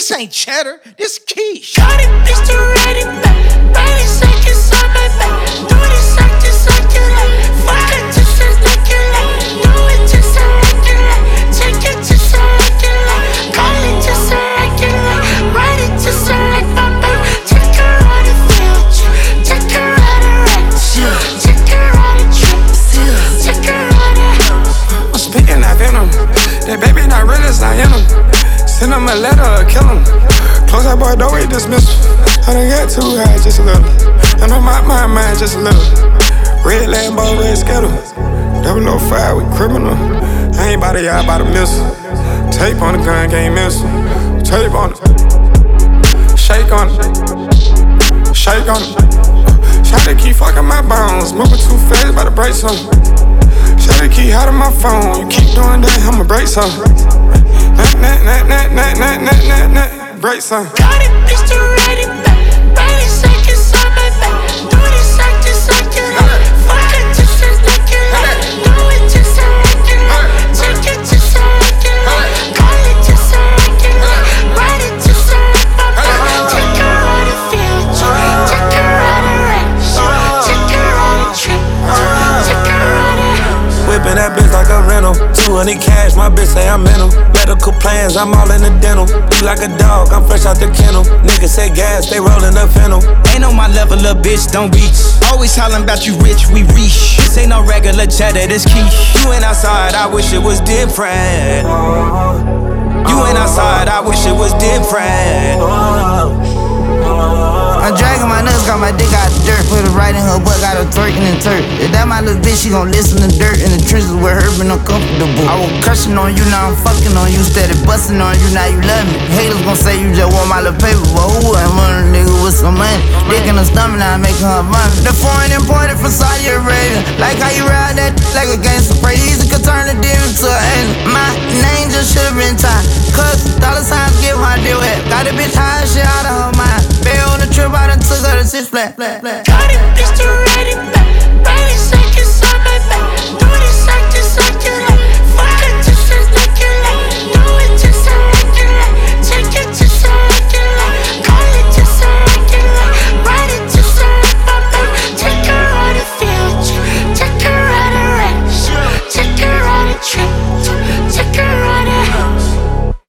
This ain't cheddar, this quiche. Got it, bitch, to ready back. 30 seconds on my back. Do this like this, like you like. Fuck it, just as like you like. Do it just like you like. Take it just like you like. Call it just like you like. Ride it just like my back. Take her on the field. Take her on the ranch. Take her on the trip. Take her on the house. I'm spitting that venom. That baby not real, it's not in him. Send him a letter or kill him. Close that boy, don't wait dismissal. I done got too high just a little. I know my mind just a little. Red Lambo, red Skittle. 005 with criminal. I ain't by the yard, by the missile. Tape on the gun, can't miss him. Tape on it. Shake on it. Shake on it. Shawty keep fucking my bones. Moving too fast, about to break something. Shawty keep hot on my phone. You keep doing that, I'ma break something. Break something. Got it, bitch, to ready back. 30 seconds on my back. Do this like this, like you like. Fuck it, just as like you like. Do it just like you like. Take it just like you like. Call it just like you like. Ride it just like my back. Take her on the field. Take her on the ranch. Take her on the trip. Take her on the house. Whipping that bitch like a rental. 200 cash, my bitch say I'm mental. Medical plans, I'm all in the dental. You like a dog, I'm fresh out the kennel. Niggas say gas, they rollin' up fennel. Ain't on my level, little bitch, don't reach. Always hollering about you rich, we reach. This ain't no regular cheddar, this quiche. You ain't outside, I wish it was different. You ain't outside, I wish it was different. I'm dragging my nuts, got my dick out the dirt. Put it right in her butt, got her twerking and turk. If that my little bitch, she gon' listen to dirt. In the trenches with her, been uncomfortable. I was crushing on you, now I'm fucking on you. Steady busting on you, now you love me. Haters gon' say you just want my little paper, but who am I, nigga with some money? Dick in her stomach, now I'm making her run. The foreign imported from Saudi Arabia. Like how you ride that like a gangster spray. Easy could turn the deal into an angel. My name just should've been tied. Cause dollar signs give my deal at. Got a bitch high, shit out of her mind. Bail on the trip, I done took her to 6 flat. Got it, bitch, to